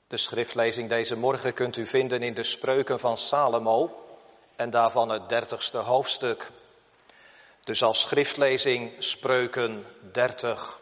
De schriftlezing deze morgen kunt u vinden in de Spreuken van Salomo en daarvan het 30ste hoofdstuk. Dus als schriftlezing Spreuken 30.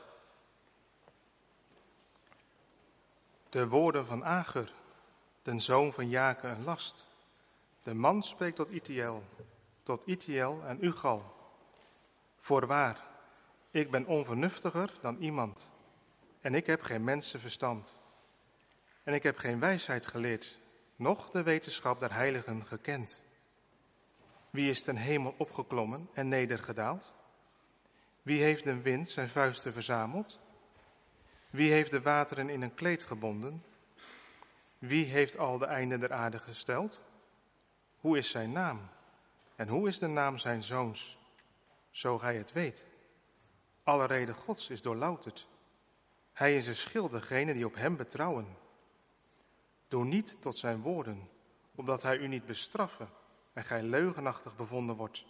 De woorden van Agur, den zoon van Jake, een last. De man spreekt tot Itiel en Ugal. Voorwaar, ik ben onvernuftiger dan iemand, en ik heb geen mensenverstand. En ik heb geen wijsheid geleerd, noch de wetenschap der heiligen gekend. Wie is ten hemel opgeklommen en nedergedaald? Wie heeft de wind zijn vuisten verzameld? Wie heeft de wateren in een kleed gebonden? Wie heeft al de einden der aarde gesteld? Hoe is zijn naam? En hoe is de naam zijn zoons? Zo gij het weet. Alle rede Gods is doorlouterd. Hij is een schild degene die op hem betrouwen. Doe niet tot zijn woorden, opdat hij u niet bestraffen en gij leugenachtig bevonden wordt.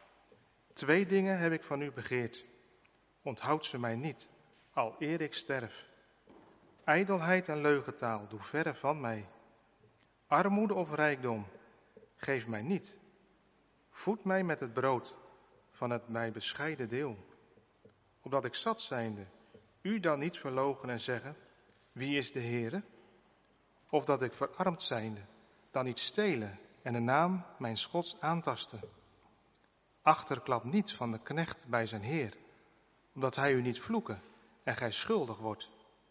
2 dingen heb ik van u begeerd. Onthoud ze mij niet, al eer ik sterf. Ijdelheid en leugentaal, doe verre van mij. Armoede of rijkdom, geef mij niet. Voed mij met het brood van het mij bescheiden deel. Opdat ik zat zijnde, u dan niet verloochenen en zeggen, wie is de Heere? Of dat ik verarmd zijnde, dan niet stelen en de naam mijns Gods aantasten. Achterklap niet van de knecht bij zijn Heer, omdat hij u niet vloeken en gij schuldig wordt.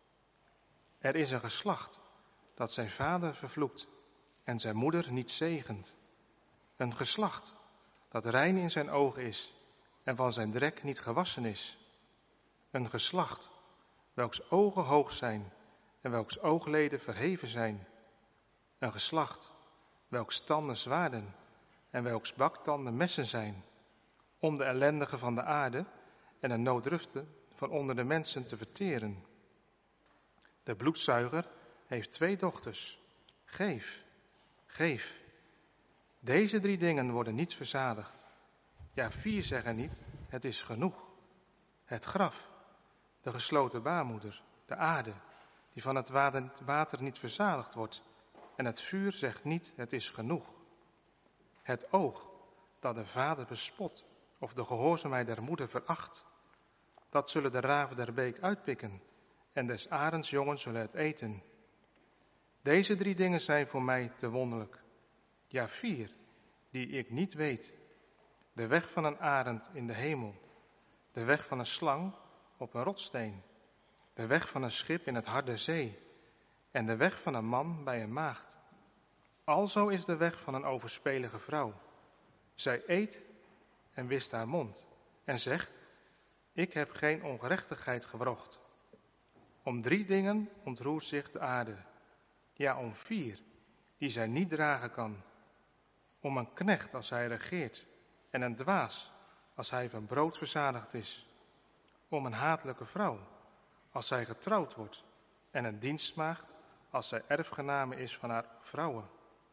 Er is een geslacht dat zijn vader vervloekt en zijn moeder niet zegent. Een geslacht dat rein in zijn ogen is en van zijn drek niet gewassen is. Een geslacht welks ogen hoog zijn en welks oogleden verheven zijn. Een geslacht welks tanden zwaarden en welks baktanden messen zijn, om de ellendigen van de aarde en de nooddruften van onder de mensen te verteren. De bloedzuiger heeft 2 dochters. Geef, geef. Deze 3 dingen worden niet verzadigd. Ja, 4 zeggen niet, het is genoeg. Het graf, de gesloten baarmoeder, de aarde, die van het water niet verzadigd wordt. En het vuur zegt niet, het is genoeg. Het oog, dat de vader bespot, of de gehoorzaamheid der moeder veracht. Dat zullen de raven der beek uitpikken, en des arends jongen zullen het eten. Deze 3 dingen zijn voor mij te wonderlijk. Ja, 4, die ik niet weet. De weg van een arend in de hemel. De weg van een slang op een rotssteen. De weg van een schip in het hart der zee. En de weg van een man bij een maagd. Alzo is de weg van een overspelige vrouw. Zij eet en wist haar mond en zegt, ik heb geen ongerechtigheid gewrocht. Om 3 dingen ontroert zich de aarde. Ja, om 4, die zij niet dragen kan. Om een knecht als hij regeert en een dwaas als hij van brood verzadigd is. Om een hatelijke vrouw als zij getrouwd wordt en een dienstmaagd als zij erfgename is van haar vrouwen.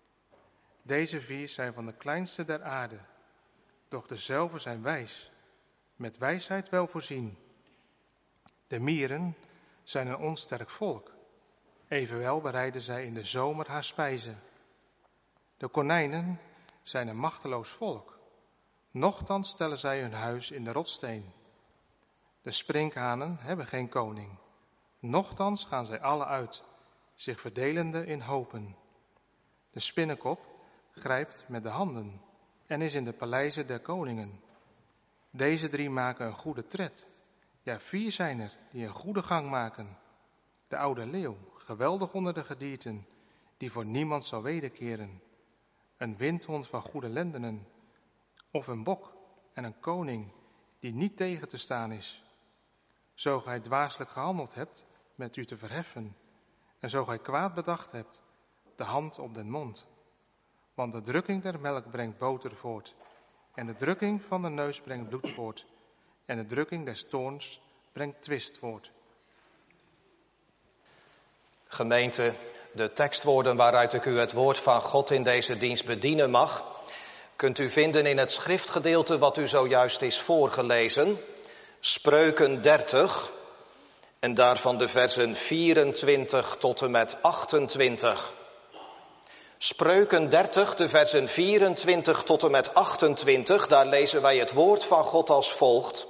Deze 4 zijn van de kleinste der aarde, doch dezelfde zijn wijs, met wijsheid wel voorzien. De mieren zijn een onsterk volk, evenwel bereiden zij in de zomer haar spijzen. De konijnen zijn een machteloos volk, nochtans stellen zij hun huis in de rotssteen. De sprinkhanen hebben geen koning, nochtans gaan zij alle uit, zich verdelende in hopen. De spinnekop grijpt met de handen en is in de paleizen der koningen. Deze 3 maken een goede tred. Ja, 4 zijn er die een goede gang maken. De oude leeuw, geweldig onder de gedierten, die voor niemand zal wederkeren. Een windhond van goede lendenen. Of een bok en een koning die niet tegen te staan is. Zo gij dwaaselijk gehandeld hebt met u te verheffen. En zo gij kwaad bedacht hebt, de hand op den mond. Want de drukking der melk brengt boter voort. En de drukking van de neus brengt bloed voort. En de drukking des toorns brengt twist voort. Gemeente, de tekstwoorden waaruit ik u het woord van God in deze dienst bedienen mag, kunt u vinden in het schriftgedeelte wat u zojuist is voorgelezen. Spreuken 30. En daarvan de versen 24 tot en met 28. Spreuken 30, de versen 24 tot en met 28, daar lezen wij het woord van God als volgt.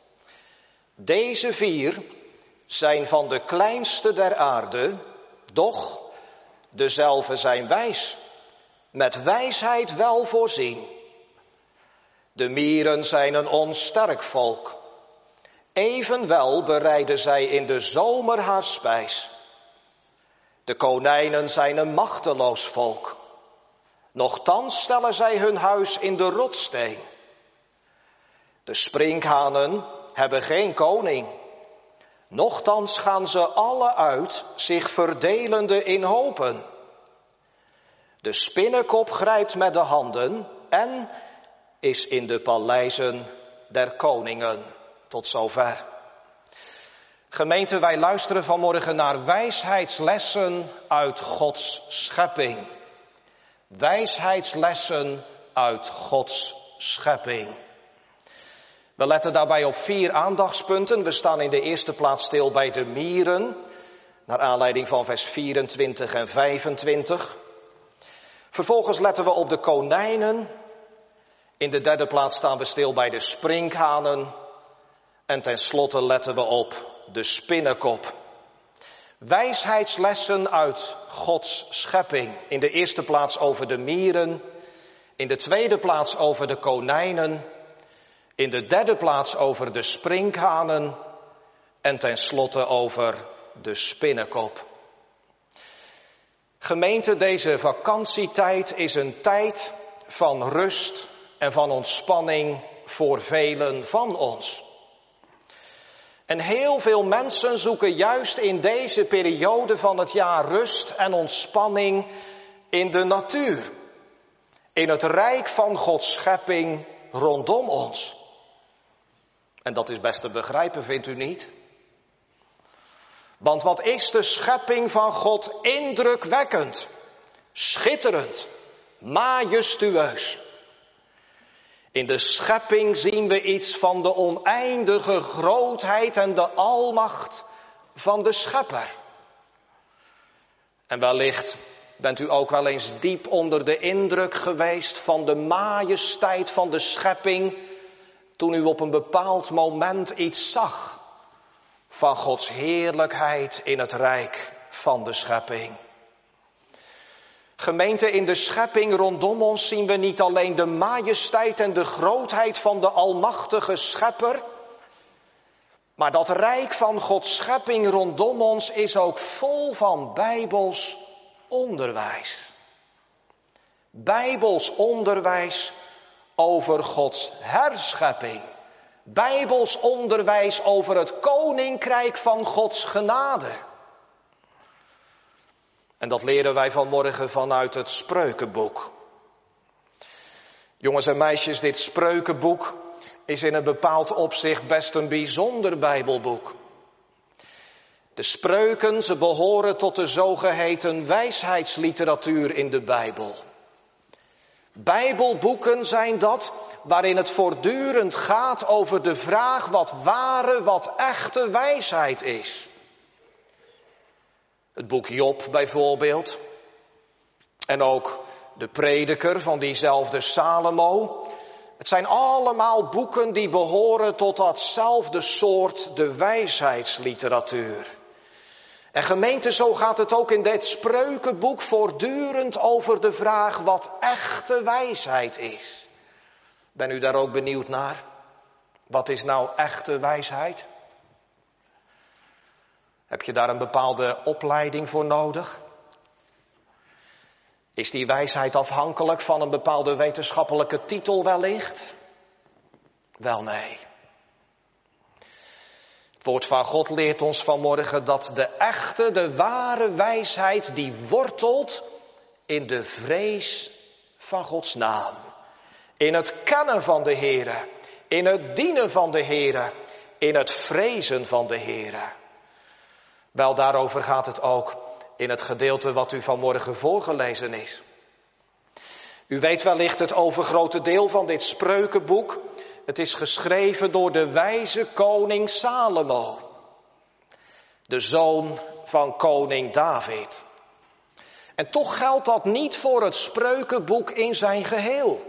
Deze 4 zijn van de kleinste der aarde, doch dezelfde zijn wijs, met wijsheid wel voorzien. De mieren zijn een onsterk volk, evenwel bereiden zij in de zomer haar spijs. De konijnen zijn een machteloos volk, nochtans stellen zij hun huis in de rotssteen. De sprinkhanen hebben geen koning, nochtans gaan ze alle uit, zich verdelende in hopen. De spinnekop grijpt met de handen en is in de paleizen der koningen. Tot zover. Gemeente, wij luisteren vanmorgen naar wijsheidslessen uit Gods schepping. Wijsheidslessen uit Gods schepping. We letten daarbij op 4 aandachtspunten. We staan in de eerste plaats stil bij de mieren, naar aanleiding van vers 24 en 25. Vervolgens letten we op de konijnen. In de derde plaats staan we stil bij de sprinkhanen. En tenslotte letten we op de spinnekop. Wijsheidslessen uit Gods schepping. In de eerste plaats over de mieren. In de tweede plaats over de konijnen. In de derde plaats over de sprinkhanen. En tenslotte over de spinnekop. Gemeente, deze vakantietijd is een tijd van rust en van ontspanning voor velen van ons. En heel veel mensen zoeken juist in deze periode van het jaar rust en ontspanning in de natuur. In het rijk van Gods schepping rondom ons. En dat is best te begrijpen, vindt u niet? Want wat is de schepping van God indrukwekkend, schitterend, majestueus. In de schepping zien we iets van de oneindige grootheid en de almacht van de schepper. En wellicht bent u ook wel eens diep onder de indruk geweest van de majesteit van de schepping, toen u op een bepaald moment iets zag van Gods heerlijkheid in het rijk van de schepping. Gemeente, in de schepping rondom ons zien we niet alleen de majesteit en de grootheid van de almachtige schepper, maar dat rijk van Gods schepping rondom ons is ook vol van bijbels onderwijs. Bijbels onderwijs over Gods herschepping. Bijbels onderwijs over het koninkrijk van Gods genade. En dat leren wij vanmorgen vanuit het Spreukenboek. Jongens en meisjes, dit Spreukenboek is in een bepaald opzicht best een bijzonder Bijbelboek. De spreuken, ze behoren tot de zogeheten wijsheidsliteratuur in de Bijbel. Bijbelboeken zijn dat waarin het voortdurend gaat over de vraag wat ware, wat echte wijsheid is. Het boek Job bijvoorbeeld. En ook de prediker van diezelfde Salomo. Het zijn allemaal boeken die behoren tot datzelfde soort de wijsheidsliteratuur. En gemeente, zo gaat het ook in dit Spreukenboek voortdurend over de vraag wat echte wijsheid is. Ben u daar ook benieuwd naar? Wat is nou echte wijsheid? Heb je daar een bepaalde opleiding voor nodig? Is die wijsheid afhankelijk van een bepaalde wetenschappelijke titel wellicht? Wel nee. Het woord van God leert ons vanmorgen dat de echte, de ware wijsheid die wortelt in de vrees van Gods naam. In het kennen van de Heere, in het dienen van de Heere, in het vrezen van de Heere. Wel, daarover gaat het ook in het gedeelte wat u vanmorgen voorgelezen is. U weet wellicht het overgrote deel van dit Spreukenboek. Het is geschreven door de wijze koning Salomo. de zoon van koning David. En toch geldt dat niet voor het Spreukenboek in zijn geheel.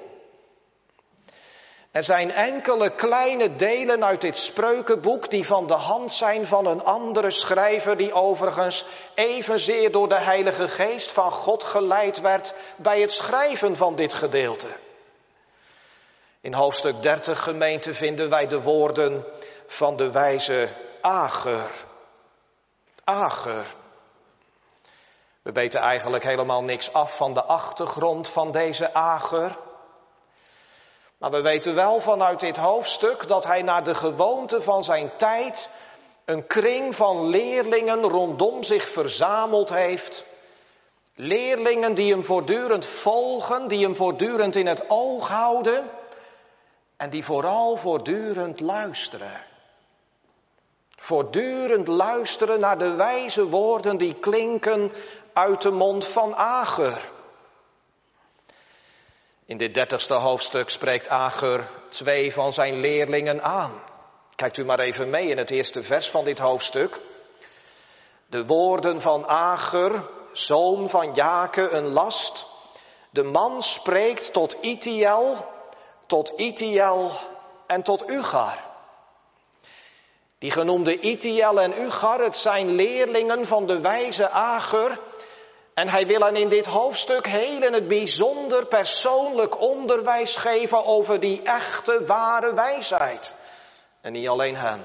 Er zijn enkele kleine delen uit dit Spreukenboek die van de hand zijn van een andere schrijver die overigens evenzeer door de Heilige Geest van God geleid werd bij het schrijven van dit gedeelte. In hoofdstuk 30 gemeente vinden wij de woorden van de wijze Ager. Ager. We weten eigenlijk helemaal niks af van de achtergrond van deze Ager. Maar we weten wel vanuit dit hoofdstuk dat hij naar de gewoonte van zijn tijd een kring van leerlingen rondom zich verzameld heeft. Leerlingen die hem voortdurend volgen, die hem voortdurend in het oog houden en die vooral voortdurend luisteren. Voortdurend luisteren naar de wijze woorden die klinken uit de mond van Ager. In dit 30ste hoofdstuk spreekt Ager 2 van zijn leerlingen aan. Kijkt u maar even mee in het eerste vers van dit hoofdstuk. De woorden van Ager, zoon van Jake, een last. De man spreekt tot Itiel en tot Ugar. Die genoemde Itiel en Ugar, het zijn leerlingen van de wijze Ager. En hij wil hen in dit hoofdstuk heel in het bijzonder persoonlijk onderwijs geven over die echte, ware wijsheid. En niet alleen hen,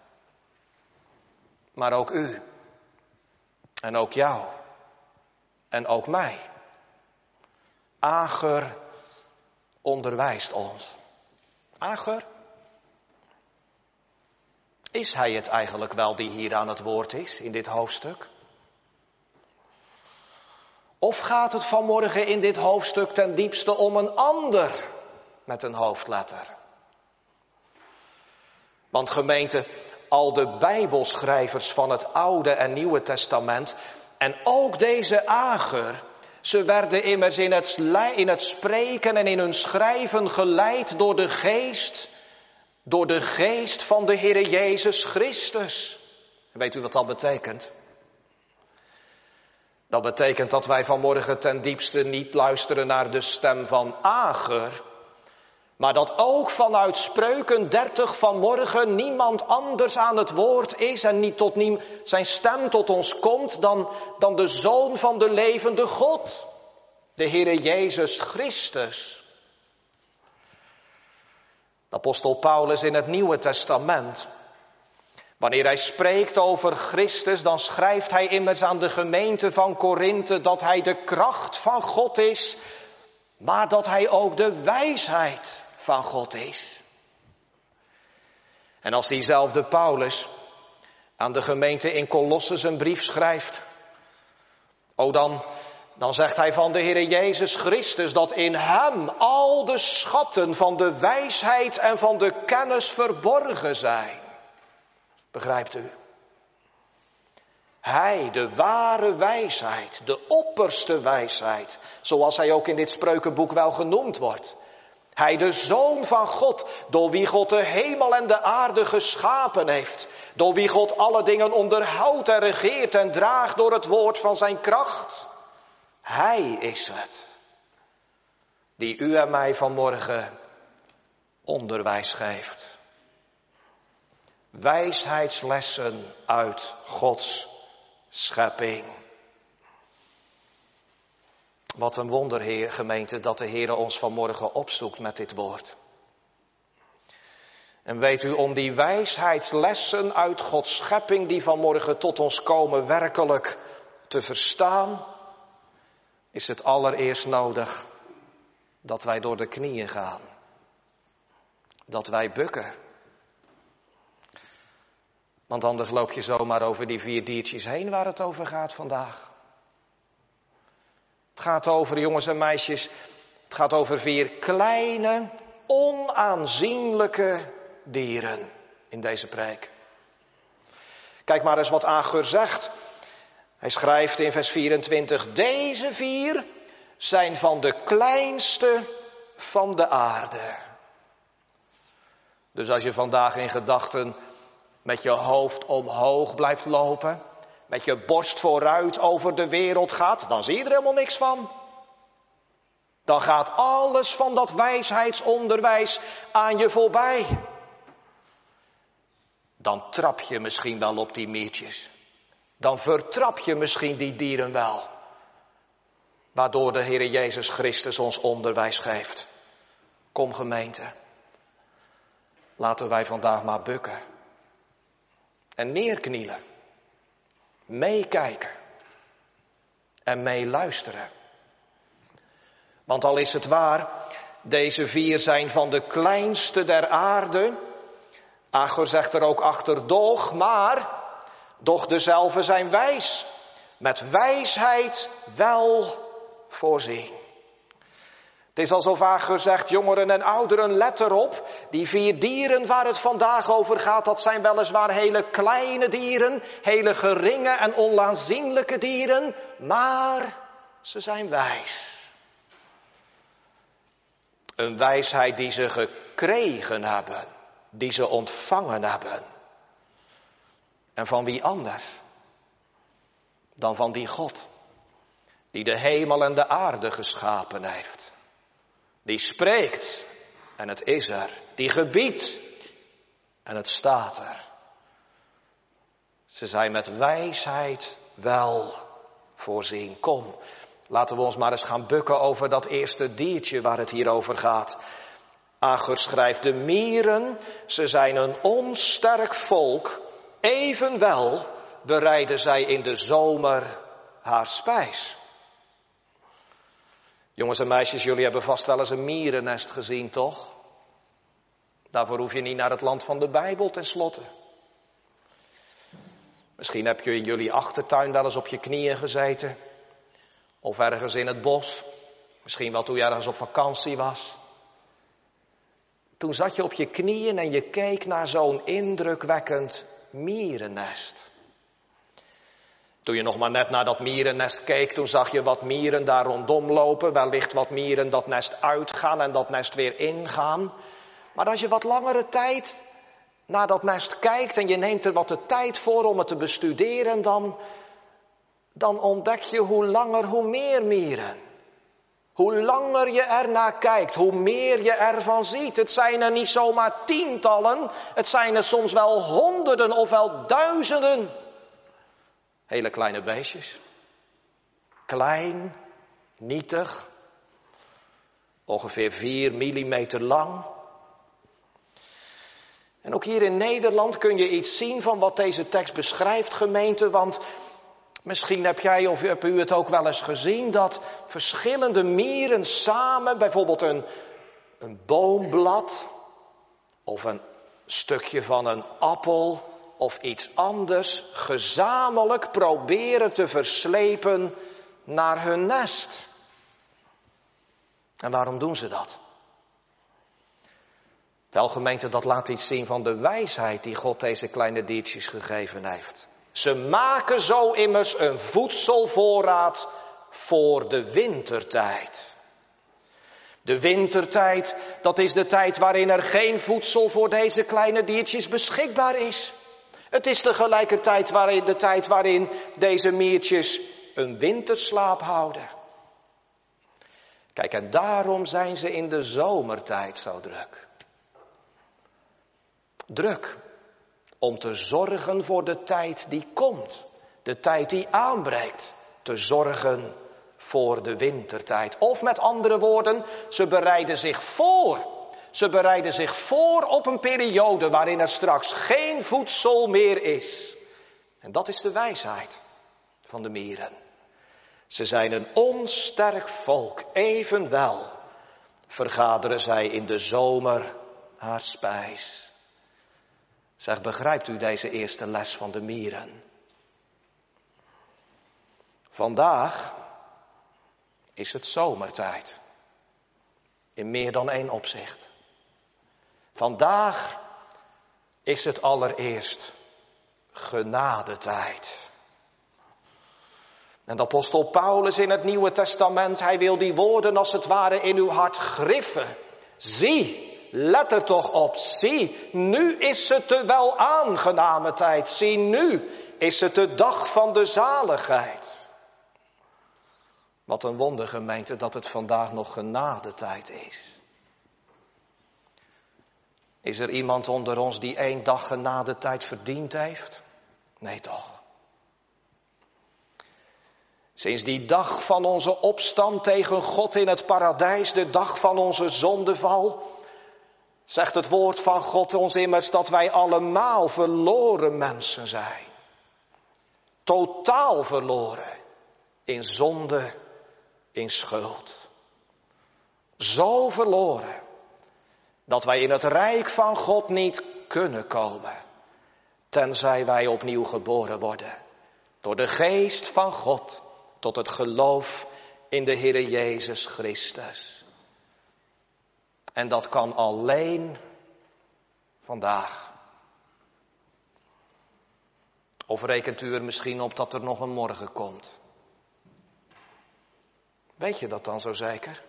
maar ook u. En ook jou. En ook mij. Ager onderwijst ons. Ager? Is hij het eigenlijk wel die hier aan het woord is in dit hoofdstuk? Of gaat het vanmorgen in dit hoofdstuk ten diepste om een ander met een hoofdletter? Want gemeente, al de Bijbelschrijvers van het Oude en Nieuwe Testament en ook deze Ager, ze werden immers in het spreken en in hun schrijven geleid door de geest van de Heere Jezus Christus. Weet u wat dat betekent? Dat betekent dat wij vanmorgen ten diepste niet luisteren naar de stem van Ager, maar dat ook vanuit Spreuken 30 vanmorgen niemand anders aan het woord is en zijn stem tot ons komt dan de Zoon van de levende God, de Heere Jezus Christus. De apostel Paulus in het Nieuwe Testament, wanneer hij spreekt over Christus, dan schrijft hij immers aan de gemeente van Korinthe dat hij de kracht van God is, maar dat hij ook de wijsheid van God is. En als diezelfde Paulus aan de gemeente in Colossus een brief schrijft, dan zegt hij van de Heere Jezus Christus dat in hem al de schatten van de wijsheid en van de kennis verborgen zijn. Begrijpt u? Hij, de ware wijsheid, de opperste wijsheid, zoals hij ook in dit Spreukenboek wel genoemd wordt. Hij, de Zoon van God, door wie God de hemel en de aarde geschapen heeft. Door wie God alle dingen onderhoudt en regeert en draagt door het woord van zijn kracht. Hij is het die u en mij vanmorgen onderwijs geeft. Wijsheidslessen uit Gods schepping. Wat een wonder, Heer, gemeente, dat de Heer ons vanmorgen opzoekt met dit woord. En weet u, om die wijsheidslessen uit Gods schepping die vanmorgen tot ons komen werkelijk te verstaan, is het allereerst nodig dat wij door de knieën gaan. Dat wij bukken. Want anders loop je zomaar over die 4 diertjes heen waar het over gaat vandaag. Het gaat over, jongens en meisjes, het gaat over 4 kleine, onaanzienlijke dieren in deze preek. Kijk maar eens wat Ager zegt. Hij schrijft in vers 24, deze 4 zijn van de kleinste van de aarde. Dus als je vandaag in gedachten met je hoofd omhoog blijft lopen, met je borst vooruit over de wereld gaat, dan zie je er helemaal niks van. Dan gaat alles van dat wijsheidsonderwijs aan je voorbij. Dan trap je misschien wel op die miertjes. Dan vertrap je misschien die dieren wel. Waardoor de Heere Jezus Christus ons onderwijs geeft. Kom gemeente. Laten wij vandaag maar bukken. En neerknielen. Meekijken. En meeluisteren. Want al is het waar, deze 4 zijn van de kleinste der aarde. Agur zegt er ook achter, doch dezelfde zijn wijs. Met wijsheid wel voorzien. Het is alsof Agur zegt, jongeren en ouderen, let erop. Die 4 dieren waar het vandaag over gaat, dat zijn weliswaar hele kleine dieren. Hele geringe en onaanzienlijke dieren. Maar ze zijn wijs. Een wijsheid die ze gekregen hebben. Die ze ontvangen hebben. En van wie anders dan van die God. Die de hemel en de aarde geschapen heeft. Die spreekt en het is er. Die gebiedt en het staat er. Ze zijn met wijsheid wel voorzien. Kom, laten we ons maar eens gaan bukken over dat eerste diertje waar het hier over gaat. Agur schrijft, de mieren, ze zijn een onsterk volk. Evenwel bereiden zij in de zomer haar spijs. Jongens en meisjes, jullie hebben vast wel eens een mierennest gezien, toch? Daarvoor hoef je niet naar het land van de Bijbel tenslotte. Misschien heb je in jullie achtertuin wel eens op je knieën gezeten. Of ergens in het bos. Misschien wel toen je ergens op vakantie was. Toen zat je op je knieën en je keek naar zo'n indrukwekkend mierennest. Toen je nog maar net naar dat mierennest keek, toen zag je wat mieren daar rondom lopen. Wellicht wat mieren dat nest uitgaan en dat nest weer ingaan. Maar als je wat langere tijd naar dat nest kijkt en je neemt er wat de tijd voor om het te bestuderen, dan ontdek je hoe langer hoe meer mieren. Hoe langer je ernaar kijkt, hoe meer je ervan ziet. Het zijn er niet zomaar tientallen, het zijn er soms wel honderden of wel duizenden. Hele kleine beestjes. Klein, nietig, ongeveer 4 millimeter lang. En ook hier in Nederland kun je iets zien van wat deze tekst beschrijft, gemeente. Want misschien heb jij of heb u het ook wel eens gezien dat verschillende mieren samen, bijvoorbeeld een boomblad of een stukje van een appel of iets anders, gezamenlijk proberen te verslepen naar hun nest. En waarom doen ze dat? Wel, gemeente, dat laat iets zien van de wijsheid die God deze kleine diertjes gegeven heeft. Ze maken zo immers een voedselvoorraad voor de wintertijd. De wintertijd, dat is de tijd waarin er geen voedsel voor deze kleine diertjes beschikbaar is. Het is tegelijkertijd de tijd waarin deze miertjes een winterslaap houden. Kijk, en daarom zijn ze in de zomertijd zo druk. Druk om te zorgen voor de tijd die komt. De tijd die aanbreekt. Te zorgen voor de wintertijd. Of met andere woorden, ze bereiden zich voor. Ze bereiden zich voor op een periode waarin er straks geen voedsel meer is. En dat is de wijsheid van de mieren. Ze zijn een onsterk volk. Evenwel vergaderen zij in de zomer haar spijs. Zeg, begrijpt u deze eerste les van de mieren? Vandaag is het zomertijd. In meer dan 1 opzicht. Vandaag is het allereerst genadetijd. En de apostel Paulus in het Nieuwe Testament, hij wil die woorden als het ware in uw hart griffen. Zie, let er toch op. Zie, nu is het de wel aangename tijd. Zie, nu is het de dag van de zaligheid. Wat een wonder, gemeente, dat het vandaag nog genadetijd is. Is er iemand onder ons die 1 dag genadetijd verdiend heeft? Nee toch. Sinds die dag van onze opstand tegen God in het paradijs, de dag van onze zondeval, zegt het woord van God ons immers dat wij allemaal verloren mensen zijn. Totaal verloren in zonde, in schuld. Zo verloren dat wij in het rijk van God niet kunnen komen, tenzij wij opnieuw geboren worden door de geest van God tot het geloof in de Heere Jezus Christus. En dat kan alleen vandaag. Of rekent u er misschien op dat er nog een morgen komt? Weet je dat dan zo zeker?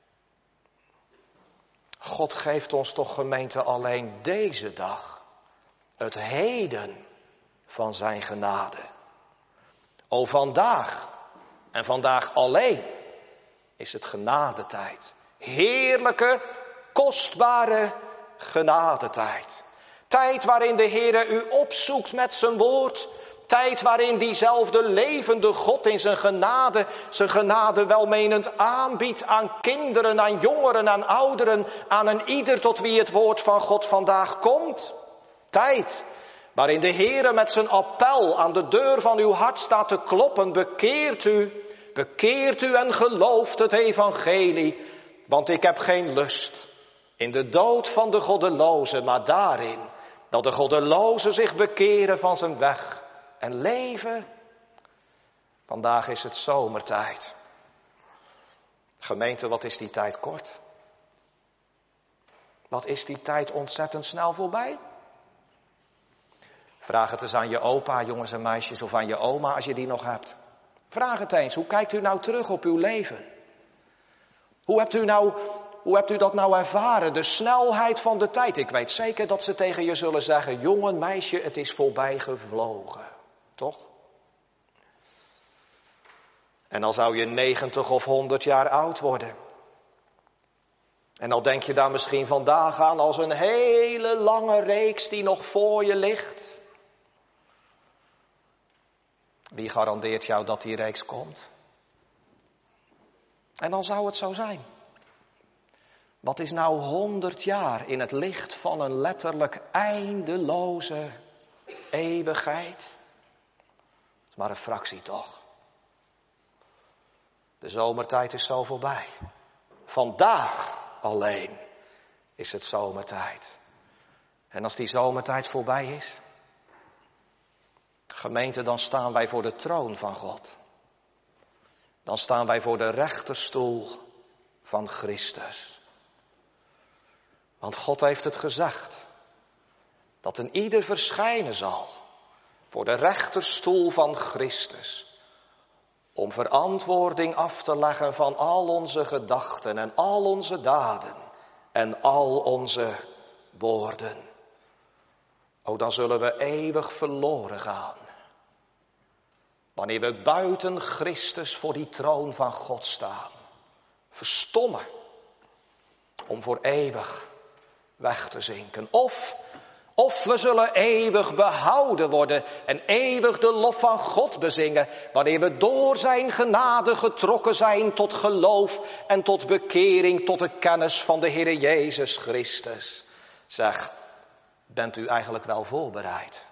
God geeft ons toch, gemeente, alleen deze dag, het heden van zijn genade. O, vandaag en vandaag alleen is het genadetijd. Heerlijke, kostbare genadetijd. Tijd waarin de Heere u opzoekt met zijn woord. Tijd waarin diezelfde levende God in zijn genade welmenend aanbiedt aan kinderen, aan jongeren, aan ouderen, aan een ieder tot wie het woord van God vandaag komt. Tijd waarin de Heere met zijn appel aan de deur van uw hart staat te kloppen. Bekeert u en gelooft het evangelie, want ik heb geen lust in de dood van de goddeloze, maar daarin dat de goddeloze zich bekeren van zijn weg en leven. Vandaag is het zomertijd. Gemeente, wat is die tijd kort? Wat is die tijd ontzettend snel voorbij? Vraag het eens aan je opa, jongens en meisjes, of aan je oma als je die nog hebt. Vraag het eens, hoe kijkt u nou terug op uw leven? Hoe hebt u dat nou ervaren, de snelheid van de tijd? Ik weet zeker dat ze tegen je zullen zeggen, jongen, meisje, het is voorbij gevlogen. Toch? En dan zou je 90 of 100 jaar oud worden. En dan denk je daar misschien vandaag aan als een hele lange reeks die nog voor je ligt. Wie garandeert jou dat die reeks komt? En dan zou het zo zijn. Wat is nou 100 jaar in het licht van een letterlijk eindeloze eeuwigheid? Dat is maar een fractie toch. De zomertijd is zo voorbij. Vandaag alleen is het zomertijd. En als die zomertijd voorbij is, gemeente, dan staan wij voor de troon van God. Dan staan wij voor de rechterstoel van Christus. Want God heeft het gezegd, dat een ieder verschijnen zal voor de rechterstoel van Christus, om verantwoording af te leggen van al onze gedachten en al onze daden en al onze woorden. O, dan zullen we eeuwig verloren gaan, wanneer we buiten Christus voor die troon van God staan, verstommen, om voor eeuwig weg te zinken. Of we zullen eeuwig behouden worden en eeuwig de lof van God bezingen, wanneer we door zijn genade getrokken zijn tot geloof en tot bekering, tot de kennis van de Heere Jezus Christus. Zeg, bent u eigenlijk wel voorbereid?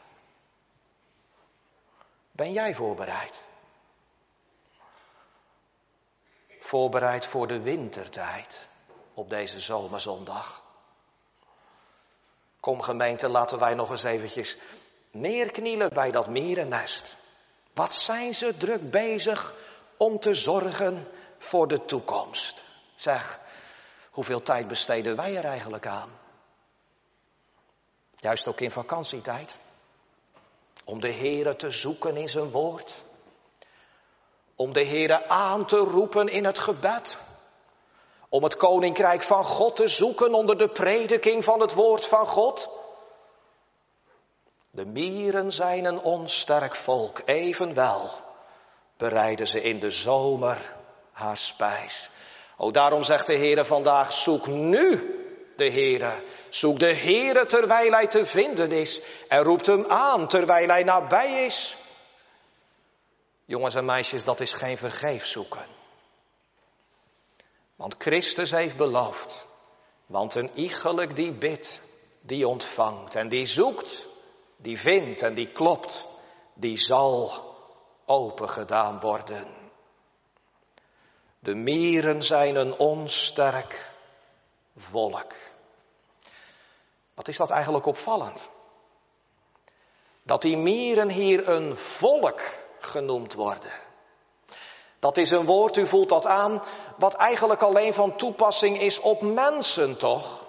Ben jij voorbereid? Voorbereid voor de wintertijd op deze zomerzondag. Kom gemeente, laten wij nog eens eventjes neerknielen bij dat mierennest. Wat zijn ze druk bezig om te zorgen voor de toekomst. Zeg, hoeveel tijd besteden wij er eigenlijk aan? Juist ook in vakantietijd. Om de Heere te zoeken in zijn woord. Om de Heere aan te roepen in het gebed. Om het koninkrijk van God te zoeken onder de prediking van het woord van God. De mieren zijn een onsterk volk, evenwel bereiden ze in de zomer haar spijs. O, daarom zegt de Heere vandaag, zoek nu de Heere. Zoek de Heere terwijl hij te vinden is en roept hem aan terwijl hij nabij is. Jongens en meisjes, dat is geen vergeefs zoeken. Want Christus heeft beloofd, want een iegelijk die bidt, die ontvangt. En die zoekt, die vindt en die klopt, die zal opengedaan worden. De mieren zijn een onsterk volk. Wat is dat eigenlijk opvallend? Dat die mieren hier een volk genoemd worden. Dat is een woord, u voelt dat aan, wat eigenlijk alleen van toepassing is op mensen, toch?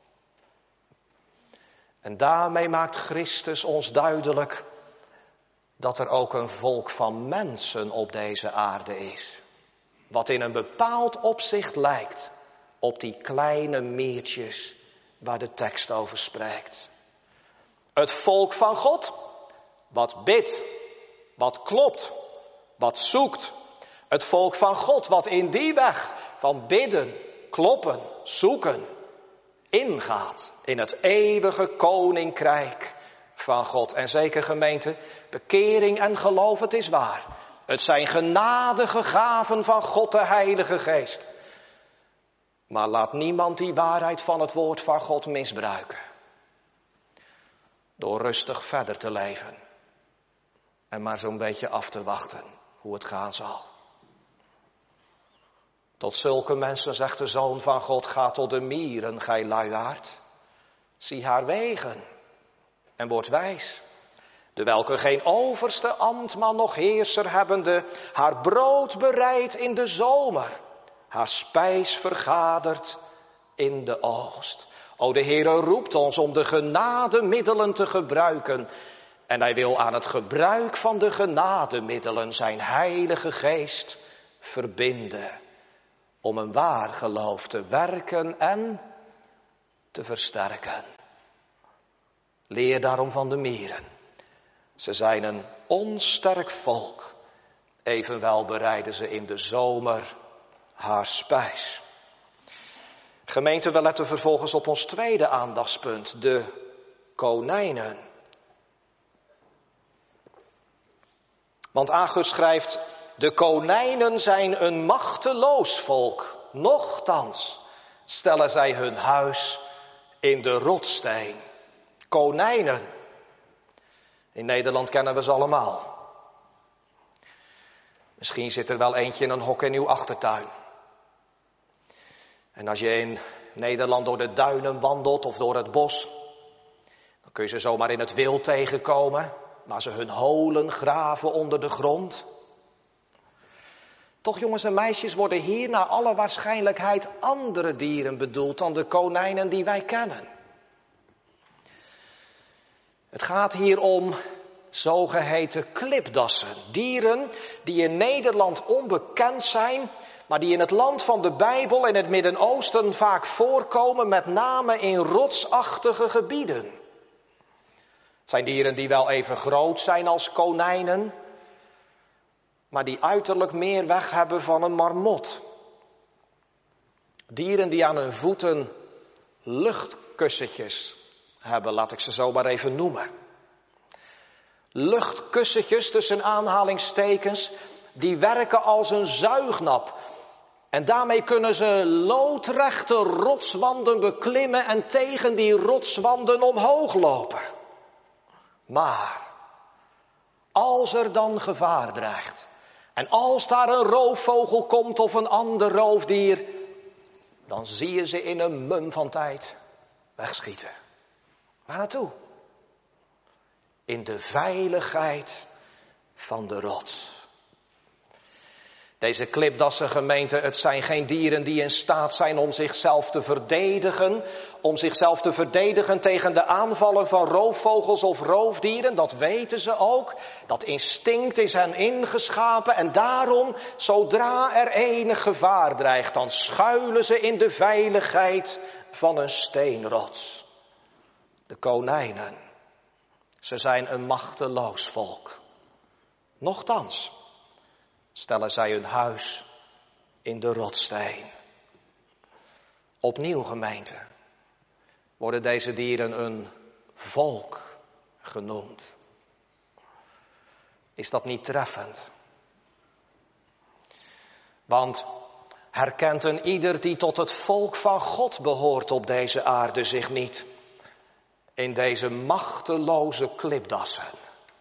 En daarmee maakt Christus ons duidelijk dat er ook een volk van mensen op deze aarde is. Wat in een bepaald opzicht lijkt op die kleine miertjes waar de tekst over spreekt. Het volk van God, wat bidt, wat klopt, wat zoekt. Het volk van God, wat in die weg van bidden, kloppen, zoeken, ingaat in het eeuwige koninkrijk van God. En zeker gemeente, bekering en geloof, het is waar. Het zijn genadige gaven van God de Heilige Geest. Maar laat niemand die waarheid van het woord van God misbruiken. Door rustig verder te leven. En maar zo'n beetje af te wachten hoe het gaan zal. Tot zulke mensen zegt de Zoon van God, ga tot de mieren, gij luiaard. Zie haar wegen en word wijs. De welke geen overste ambtman noch heerser hebbende, haar brood bereidt in de zomer, haar spijs vergadert in de oogst. O, de Heere roept ons om de genademiddelen te gebruiken. En hij wil aan het gebruik van de genademiddelen zijn Heilige Geest verbinden. Om een waar geloof te werken en te versterken. Leer daarom van de mieren. Ze zijn een onsterk volk. Evenwel bereiden ze in de zomer haar spijs. Gemeente, we letten vervolgens op ons tweede aandachtspunt. De konijnen. Want Agur schrijft, de konijnen zijn een machteloos volk. Nochtans stellen zij hun huis in de rotssteen. Konijnen. In Nederland kennen we ze allemaal. Misschien zit er wel eentje in een hok in uw achtertuin. En als je in Nederland door de duinen wandelt of door het bos, dan kun je ze zomaar in het wild tegenkomen, waar ze hun holen graven onder de grond. Toch, jongens en meisjes, worden hier naar alle waarschijnlijkheid andere dieren bedoeld dan de konijnen die wij kennen. Het gaat hier om zogeheten klipdassen. Dieren die in Nederland onbekend zijn, maar die in het land van de Bijbel in het Midden-Oosten vaak voorkomen, met name in rotsachtige gebieden. Het zijn dieren die wel even groot zijn als konijnen, maar die uiterlijk meer weg hebben van een marmot. Dieren die aan hun voeten luchtkussentjes hebben, laat ik ze zo maar even noemen. Luchtkussentjes tussen aanhalingstekens, die werken als een zuignap. En daarmee kunnen ze loodrechte rotswanden beklimmen en tegen die rotswanden omhoog lopen. Maar als er dan gevaar dreigt, en als daar een roofvogel komt of een ander roofdier, dan zie je ze in een mum van tijd wegschieten. Waar naartoe? In de veiligheid van de rots. Deze klipdassengemeente, het zijn geen dieren die in staat zijn om zichzelf te verdedigen. Om zichzelf te verdedigen tegen de aanvallen van roofvogels of roofdieren. Dat weten ze ook. Dat instinct is hen ingeschapen. En daarom, zodra er enig gevaar dreigt, dan schuilen ze in de veiligheid van een steenrots. De konijnen, ze zijn een machteloos volk. Nochtans stellen zij hun huis in de rotssteen. Opnieuw, gemeente, worden deze dieren een volk genoemd. Is dat niet treffend? Want herkent een ieder die tot het volk van God behoort op deze aarde zich niet in deze machteloze klipdassen?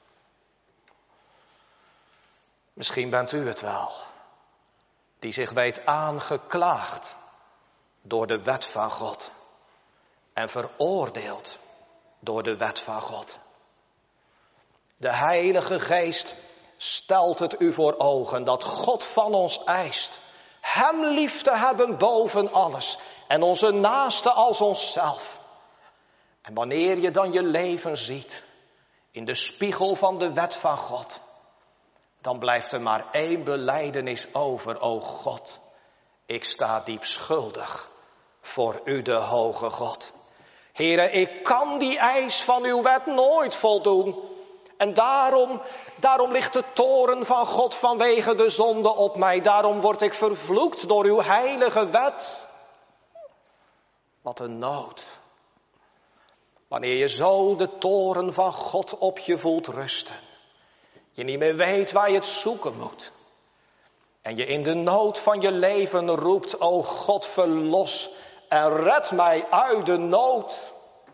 Misschien bent u het wel, die zich weet aangeklaagd door de wet van God en veroordeeld door de wet van God. De Heilige Geest stelt het u voor ogen dat God van ons eist hem lief te hebben boven alles en onze naaste als onszelf. En wanneer je dan je leven ziet in de spiegel van de wet van God, dan blijft er maar één belijdenis over. O God, ik sta diep schuldig voor u de hoge God. Heere, ik kan die eis van uw wet nooit voldoen. En daarom ligt de toorn van God vanwege de zonde op mij. Daarom word ik vervloekt door uw heilige wet. Wat een nood. Wanneer je zo de toorn van God op je voelt rusten. Je niet meer weet waar je het zoeken moet. En je in de nood van je leven roept, o God, verlos en red mij uit de nood.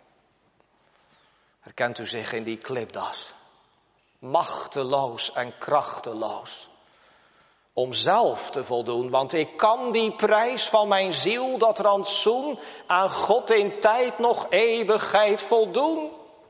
Herkent u zich in die klipdas? Machteloos en krachteloos. Om zelf te voldoen, want ik kan die prijs van mijn ziel, dat rantsoen, aan God in tijd nog eeuwigheid voldoen.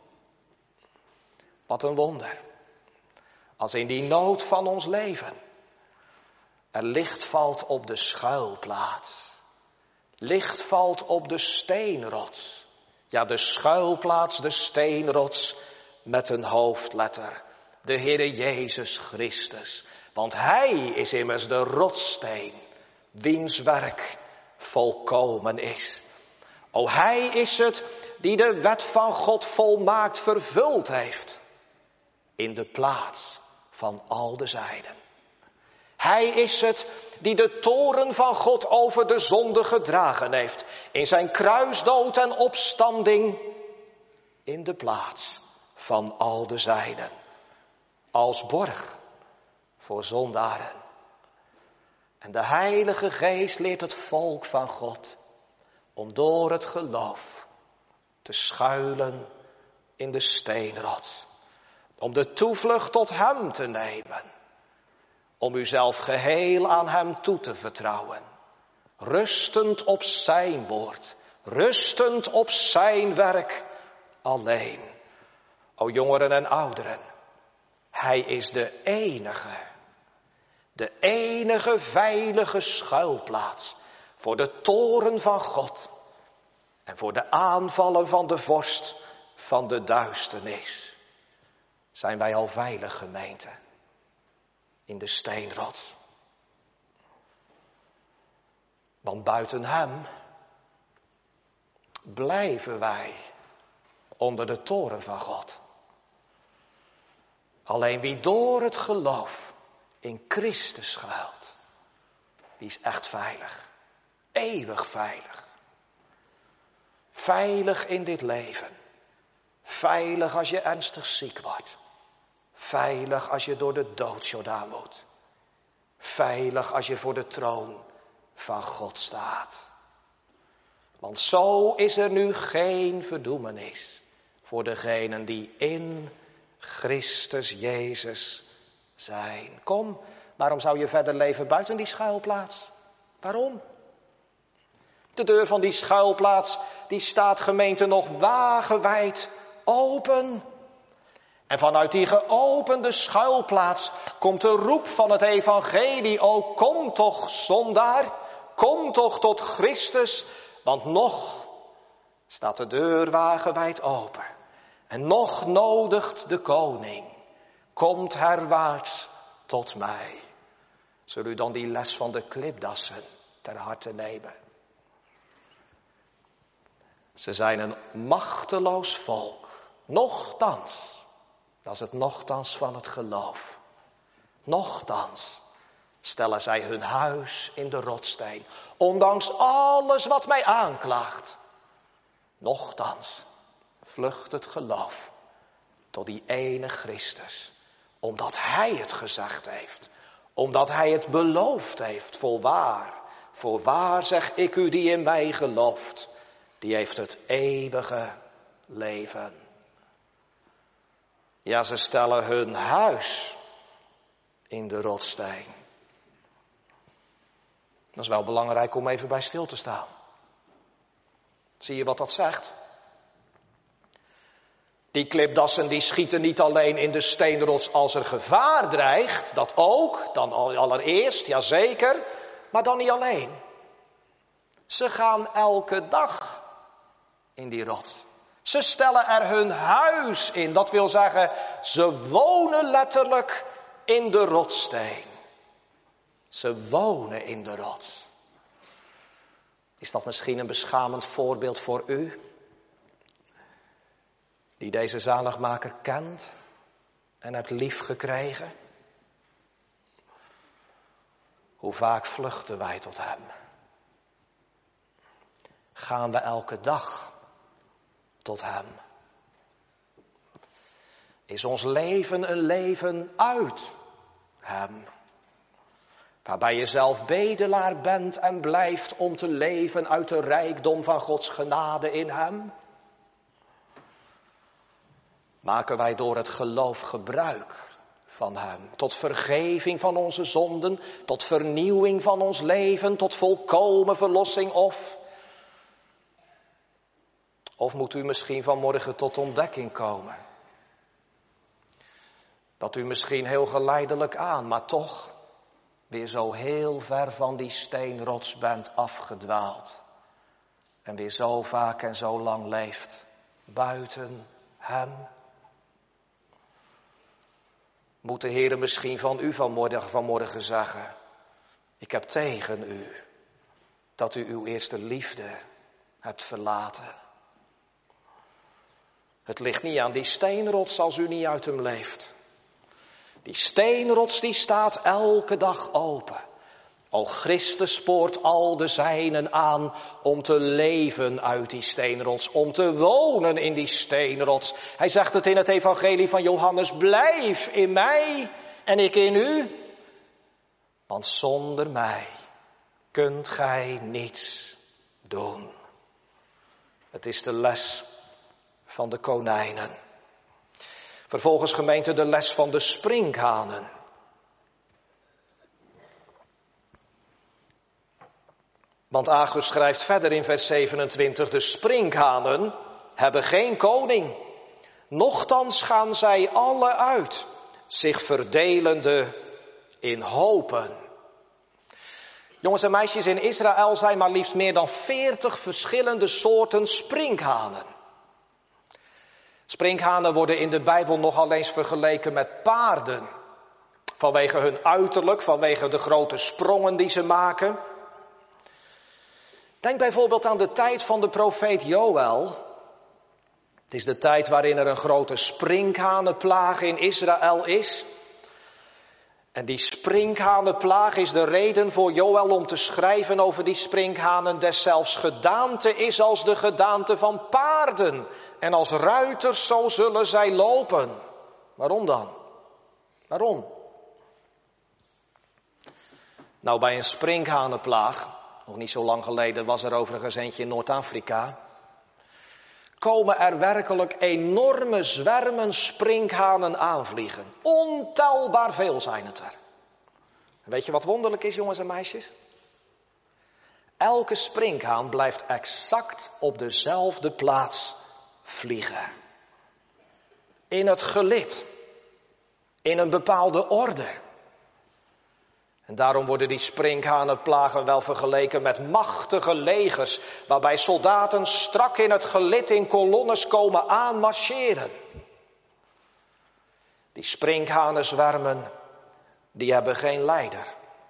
Wat een wonder. Als in die nood van ons leven er licht valt op de schuilplaats. Licht valt op de steenrots. Ja, de schuilplaats, de steenrots met een hoofdletter. De Heere Jezus Christus. Want Hij is immers de rotssteen, wiens werk volkomen is. O, Hij is het die de wet van God volmaakt vervuld heeft in de plaats van al de zijden. Hij is het die de toorn van God over de zonde gedragen heeft in zijn kruisdood en opstanding in de plaats van al de zijden. Als borg voor zondaren. En de Heilige Geest leert het volk van God om door het geloof te schuilen in de steenrots. Om de toevlucht tot hem te nemen. Om uzelf geheel aan hem toe te vertrouwen. Rustend op zijn woord. Rustend op zijn werk alleen. O jongeren en ouderen. Hij is de enige veilige schuilplaats voor de toorn van God. En voor de aanvallen van de vorst van de duisternis. Zijn wij al veilig, gemeente, in de steenrots? Want buiten hem blijven wij onder de toorn van God. Alleen wie door het geloof in Christus schuilt, die is echt veilig. Eeuwig veilig. Veilig in dit leven. Veilig als je ernstig ziek wordt. Veilig als je door de doodsjordaan moet. Veilig als je voor de troon van God staat. Want zo is er nu geen verdoemenis voor degenen die in Christus Jezus zijn. Kom, waarom zou je verder leven buiten die schuilplaats? Waarom? De deur van die schuilplaats, die staat, gemeente, nog wagenwijd open. En vanuit die geopende schuilplaats komt de roep van het evangelie. O, kom toch, zondaar, kom toch tot Christus, want nog staat de deur wagenwijd open. En nog nodigt de koning, komt herwaarts tot mij. Zul u dan die les van de klipdassen ter harte nemen? Ze zijn een machteloos volk, nochtans. Dat is het nochtans van het geloof. Nochtans stellen zij hun huis in de rotssteen. Ondanks alles wat mij aanklaagt. Nochtans vlucht het geloof tot die ene Christus. Omdat hij het gezegd heeft. Omdat hij het beloofd heeft. Voorwaar zeg ik u die in mij gelooft. Die heeft het eeuwige leven. Ja, ze stellen hun huis in de rotssteen. Dat is wel belangrijk om even bij stil te staan. Zie je wat dat zegt? Die klipdassen die schieten niet alleen in de steenrots als er gevaar dreigt. Dat ook, dan allereerst, jazeker. Maar dan niet alleen. Ze gaan elke dag in die rots. Ze stellen er hun huis in. Dat wil zeggen, ze wonen letterlijk in de rotssteen. Ze wonen in de rots. Is dat misschien een beschamend voorbeeld voor u? Die deze zaligmaker kent en hebt lief gekregen? Hoe vaak vluchten wij tot hem? Gaan we elke dag tot hem? Is ons leven een leven uit hem? Waarbij je zelf bedelaar bent en blijft om te leven uit de rijkdom van Gods genade in hem? Maken wij door het geloof gebruik van hem, tot vergeving van onze zonden, tot vernieuwing van ons leven, tot volkomen verlossing Of moet u misschien vanmorgen tot ontdekking komen? Dat u misschien heel geleidelijk aan, maar toch weer zo heel ver van die steenrots bent afgedwaald. En weer zo vaak en zo lang leeft buiten hem. Moet de Heer misschien van u vanmorgen zeggen: ik heb tegen u dat u uw eerste liefde hebt verlaten. Het ligt niet aan die steenrots als u niet uit hem leeft. Die steenrots die staat elke dag open. O, Christus spoort al de zijnen aan om te leven uit die steenrots, om te wonen in die steenrots. Hij zegt het in het evangelie van Johannes: blijf in mij en ik in u. Want zonder mij kunt gij niets doen. Het is de les van de konijnen. Vervolgens, gemeente, de les van de sprinkhanen. Want Agur schrijft verder in vers 27, de sprinkhanen hebben geen koning. Nochtans gaan zij alle uit, zich verdelende in hopen. Jongens en meisjes, in Israël zijn maar liefst meer dan 40 verschillende soorten sprinkhanen. Sprinkhanen worden in de Bijbel nogal eens vergeleken met paarden. Vanwege hun uiterlijk, vanwege de grote sprongen die ze maken. Denk bijvoorbeeld aan de tijd van de profeet Joël. Het is de tijd waarin er een grote sprinkhanenplaag in Israël is. En die sprinkhanenplaag is de reden voor Joël om te schrijven over die sprinkhanen. Deszelfs gedaante is als de gedaante van paarden. En als ruiters zo zullen zij lopen. Waarom dan? Waarom? Nou, bij een sprinkhanenplaag, nog niet zo lang geleden was er overigens eentje in Noord-Afrika, komen er werkelijk enorme zwermen sprinkhanen aanvliegen. Ontelbaar veel zijn het er. En weet je wat wonderlijk is, jongens en meisjes? Elke sprinkhaan blijft exact op dezelfde plaats vliegen. in het gelid, in een bepaalde orde. En daarom worden die sprinkhanenplagen wel vergeleken met machtige legers, waarbij soldaten strak in het gelid in kolonnes komen aanmarcheren. Die sprinkhanenzwermen, die hebben geen leider.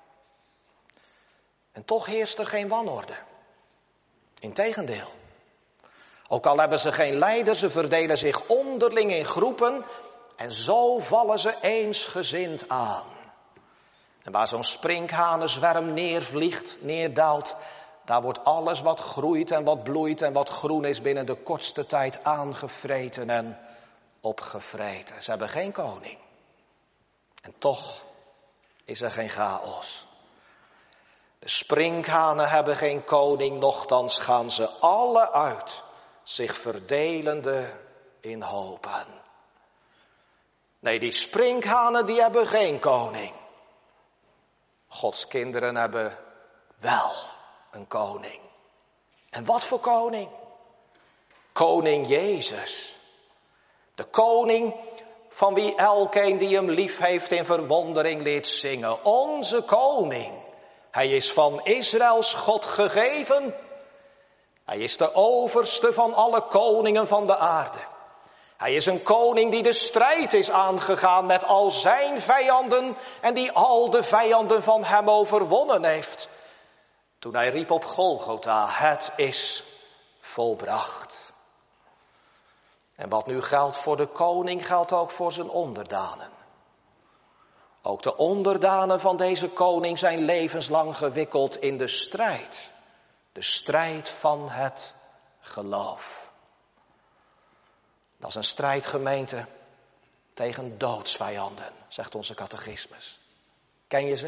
En toch heerst er geen wanorde. Integendeel. Ook al hebben ze geen leider, ze verdelen zich onderling in groepen en zo vallen ze eensgezind aan. En waar zo'n sprinkhanenzwerm neervliegt, neerdaalt, daar wordt alles wat groeit en wat bloeit en wat groen is binnen de kortste tijd aangevreten en opgevreten. Ze hebben geen koning. En toch is er geen chaos. De sprinkhanen hebben geen koning, nochtans gaan ze alle uit, zich verdelende in hopen. Nee, die sprinkhanen die hebben geen koning. Gods kinderen hebben wel een koning. En wat voor koning? Koning Jezus. De koning van wie elkeen die hem lief heeft in verwondering leert zingen. Onze koning. Hij is van Israëls God gegeven. Hij is de overste van alle koningen van de aarde. Hij is een koning die de strijd is aangegaan met al zijn vijanden en die al de vijanden van hem overwonnen heeft. Toen hij riep op Golgotha, het is volbracht. En wat nu geldt voor de koning, geldt ook voor zijn onderdanen. Ook de onderdanen van deze koning zijn levenslang gewikkeld in de strijd. De strijd van het geloof. Dat is een strijd, gemeente, tegen doodsvijanden, zegt onze catechismus. Ken je ze?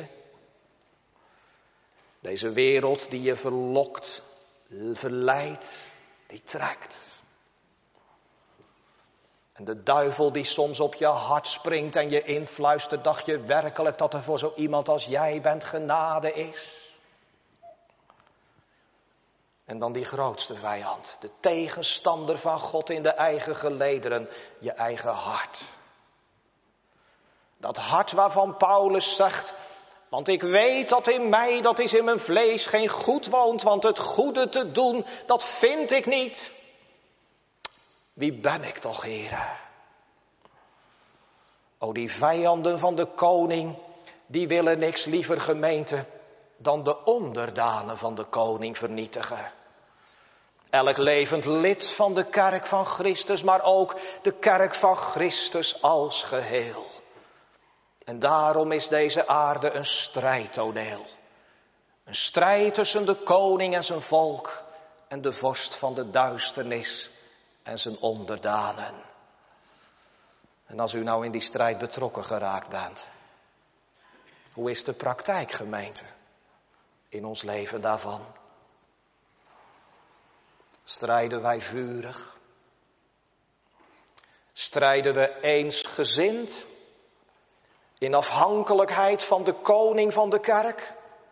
Deze wereld die je verlokt, verleidt, die trekt. En de duivel die soms op je hart springt en je influistert, dacht je werkelijk dat er voor zo iemand als jij bent genade is? En dan die grootste vijand, de tegenstander van God in de eigen gelederen, je eigen hart. Dat hart waarvan Paulus zegt, want ik weet dat in mij, dat is in mijn vlees, geen goed woont, want het goede te doen, dat vind ik niet. Wie ben ik toch, Heere? O, die vijanden van de koning, die willen niks liever, gemeente, dan de onderdanen van de koning vernietigen. Elk levend lid van de kerk van Christus, maar ook de kerk van Christus als geheel. En daarom is deze aarde een strijdtoneel. Een strijd tussen de koning en zijn volk en de vorst van de duisternis en zijn onderdanen. En als u nou in die strijd betrokken geraakt bent, hoe is de praktijk, gemeente, in ons leven daarvan? Strijden wij vurig? Strijden we eensgezind in afhankelijkheid van de koning van de kerk?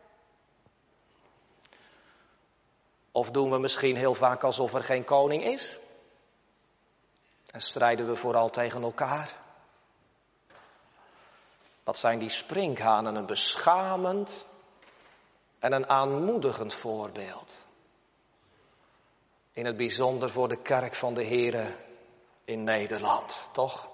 Of doen we misschien heel vaak alsof er geen koning is? En strijden we vooral tegen elkaar? Wat zijn die sprinkhanen een beschamend en een aanmoedigend voorbeeld. In het bijzonder voor de kerk van de Here in Nederland, toch?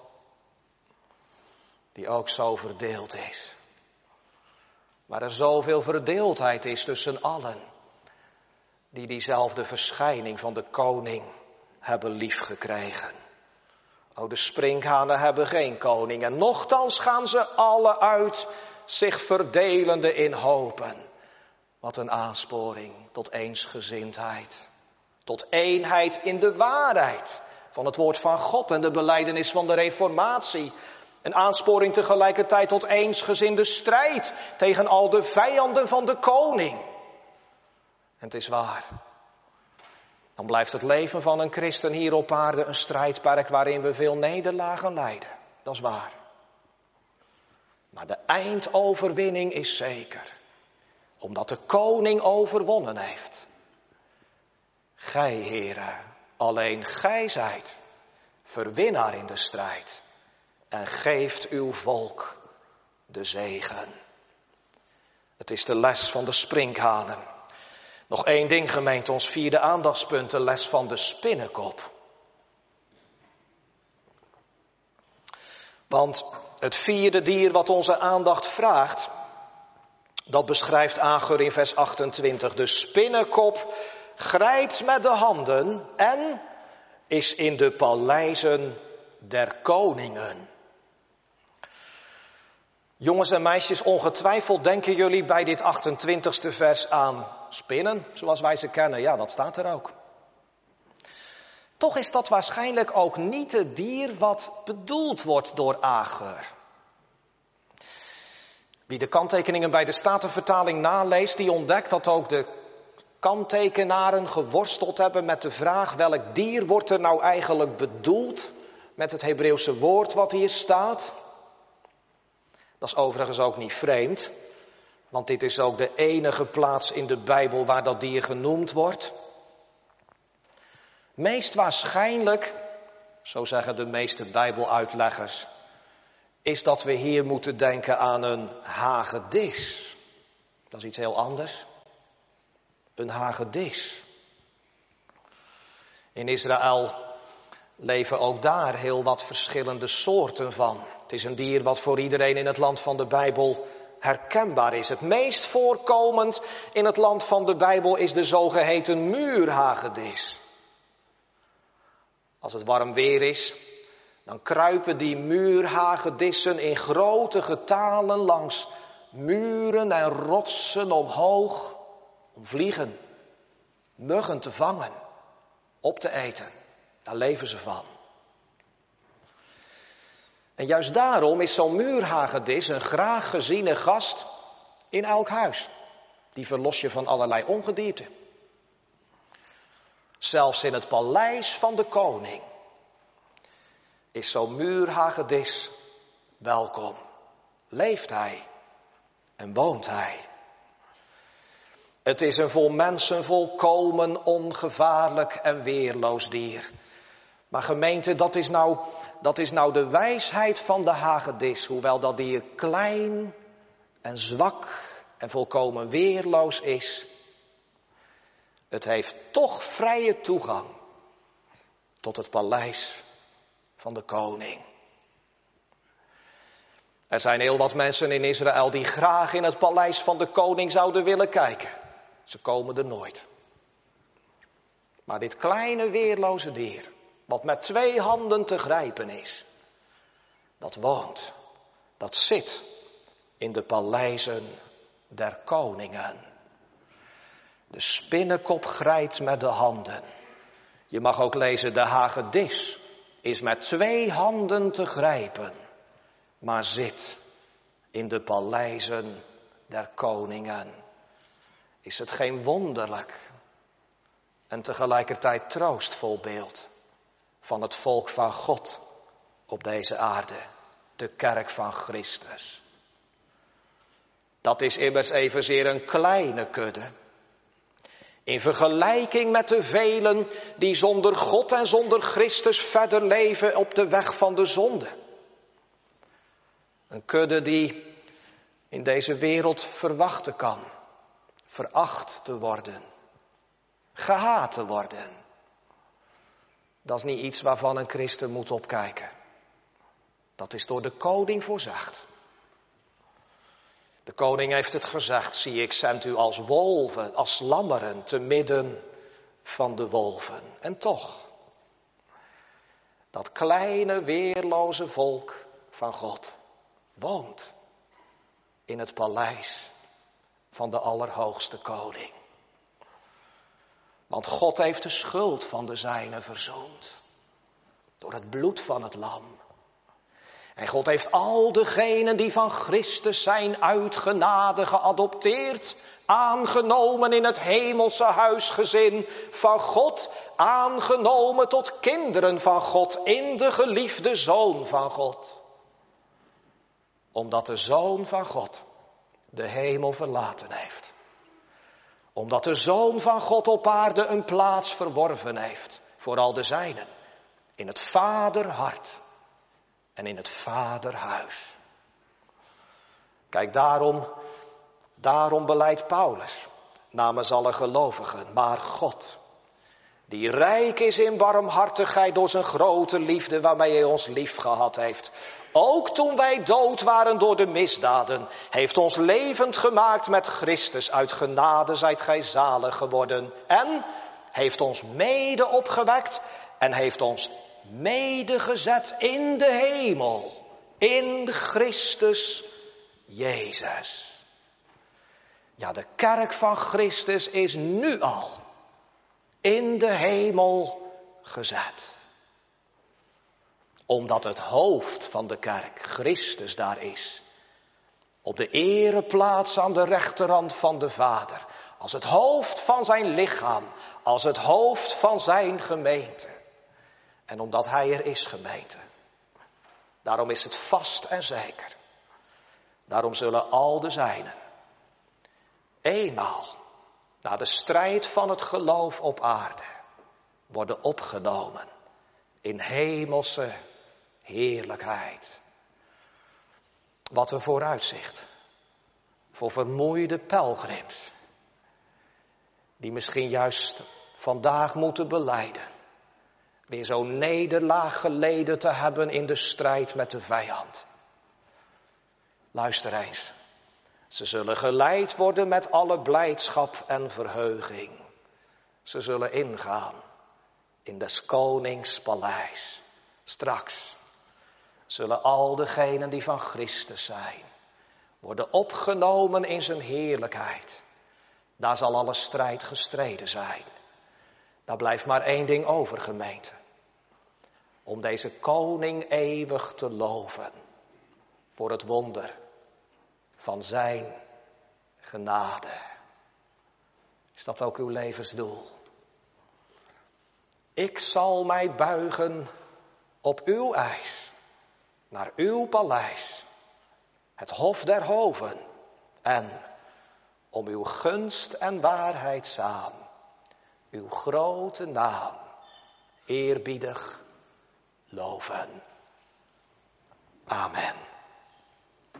Die ook zo verdeeld is. Waar er zoveel verdeeldheid is tussen allen. Die diezelfde verschijning van de koning hebben liefgekregen. O, de sprinkhanen hebben geen koning en nochtans gaan ze alle uit, zich verdelende in hopen. Wat een aansporing tot eensgezindheid. Tot eenheid in de waarheid van het woord van God en de belijdenis van de reformatie. Een aansporing tegelijkertijd tot eensgezinde strijd tegen al de vijanden van de koning. En het is waar. Dan blijft het leven van een christen hier op aarde een strijdperk waarin we veel nederlagen lijden. Dat is waar. Maar de eindoverwinning is zeker. Omdat de koning overwonnen heeft. Gij, Heere, alleen gij zijt verwinnaar in de strijd, en geeft uw volk de zegen. Het is de les van de sprinkhanen. Nog één ding, gemeente, ons vierde aandachtspunt, de les van de spinnenkop. Want het vierde dier wat onze aandacht vraagt, dat beschrijft Agur in vers 28. De spinnenkop grijpt met de handen en is in de paleizen der koningen. Jongens en meisjes, ongetwijfeld denken jullie bij dit 28ste vers aan spinnen, zoals wij ze kennen. Ja, dat staat er ook. Toch is dat waarschijnlijk ook niet het dier wat bedoeld wordt door Agur. Wie de kanttekeningen bij de Statenvertaling naleest, die ontdekt dat ook de kanttekenaren geworsteld hebben met de vraag: welk dier wordt er nou eigenlijk bedoeld met het Hebreeuwse woord wat hier staat? Dat is overigens ook niet vreemd, want dit is ook de enige plaats in de Bijbel waar dat dier genoemd wordt. Meest waarschijnlijk, zo zeggen de meeste Bijbeluitleggers, is dat we hier moeten denken aan een hagedis. Dat is iets heel anders. Een hagedis. In Israël leven ook daar heel wat verschillende soorten van. Het is een dier wat voor iedereen in het land van de Bijbel herkenbaar is. Het meest voorkomend in het land van de Bijbel is de zogeheten muurhagedis. Als het warm weer is, dan kruipen die muurhagedissen in grote getalen langs muren en rotsen omhoog om vliegen, muggen te vangen, op te eten. Daar leven ze van. En juist daarom is zo'n muurhagedis een graag geziene gast in elk huis. Die verlos je van allerlei ongedierte. Zelfs in het paleis van de koning is zo'n muurhagedis welkom. Leeft hij en woont hij. Het is een voor mensen volkomen ongevaarlijk en weerloos dier. Maar gemeente, dat is nou de wijsheid van de hagedis. Hoewel dat dier klein en zwak en volkomen weerloos is. Het heeft toch vrije toegang tot het paleis van de koning. Er zijn heel wat mensen in Israël die graag in het paleis van de koning zouden willen kijken. Ze komen er nooit. Maar dit kleine weerloze dier, wat met 2 handen te grijpen is, dat woont, dat zit in de paleizen der koningen. De spinnenkop grijpt met de handen. Je mag ook lezen, de hagedis is met 2 handen te grijpen, maar zit in de paleizen der koningen. Is het geen wonderlijk en tegelijkertijd troostvol beeld van het volk van God op deze aarde, de kerk van Christus? Dat is immers evenzeer een kleine kudde, in vergelijking met de velen die zonder God en zonder Christus verder leven op de weg van de zonde. Een kudde die in deze wereld verwachten kan, veracht te worden, gehaat te worden. Dat is niet iets waarvan een christen moet opkijken. Dat is door de koning voorzegd. De koning heeft het gezegd: zie, ik zend u als wolven, als lammeren te midden van de wolven. En toch, dat kleine weerloze volk van God woont in het paleis van de Allerhoogste Koning. Want God heeft de schuld van de zijnen verzoend door het bloed van het lam. En God heeft al degenen die van Christus zijn uit genade geadopteerd, aangenomen in het hemelse huisgezin van God, aangenomen tot kinderen van God, in de geliefde Zoon van God. Omdat de Zoon van God de hemel verlaten heeft. Omdat de Zoon van God op aarde een plaats verworven heeft voor al de zijnen. in het vaderhart en in het vaderhuis. Kijk, daarom beleidt Paulus namens alle gelovigen, maar God, die rijk is in barmhartigheid door zijn grote liefde waarmee hij ons lief gehad heeft. Ook toen wij dood waren door de misdaden, heeft ons levend gemaakt met Christus. Uit genade zijt gij zalig geworden. En heeft ons mede opgewekt en heeft ons mede gezet in de hemel. In Christus Jezus. Ja, de kerk van Christus is nu al in de hemel gezet. Omdat het hoofd van de kerk, Christus, daar is. Op de ereplaats aan de rechterhand van de Vader. Als het hoofd van zijn lichaam. Als het hoofd van zijn gemeente. En omdat hij er is, gemeente. Daarom is het vast en zeker. Daarom zullen al de zijnen eenmaal na de strijd van het geloof op aarde worden opgenomen in hemelse heerlijkheid. Wat een vooruitzicht voor vermoeide pelgrims die misschien juist vandaag moeten belijden weer zo'n nederlaag geleden te hebben in de strijd met de vijand. Luister eens. Ze zullen geleid worden met alle blijdschap en verheuging. Ze zullen ingaan in des konings paleis. Straks zullen al degenen die van Christus zijn worden opgenomen in zijn heerlijkheid. Daar zal alle strijd gestreden zijn. Daar blijft maar één ding over, gemeente. Om deze koning eeuwig te loven voor het wonder van zijn genade. Is dat ook uw levensdoel? Ik zal mij buigen op uw eis, naar uw paleis, het hof der hoven, en om uw gunst en waarheid saam, uw grote naam eerbiedig loven. Amen.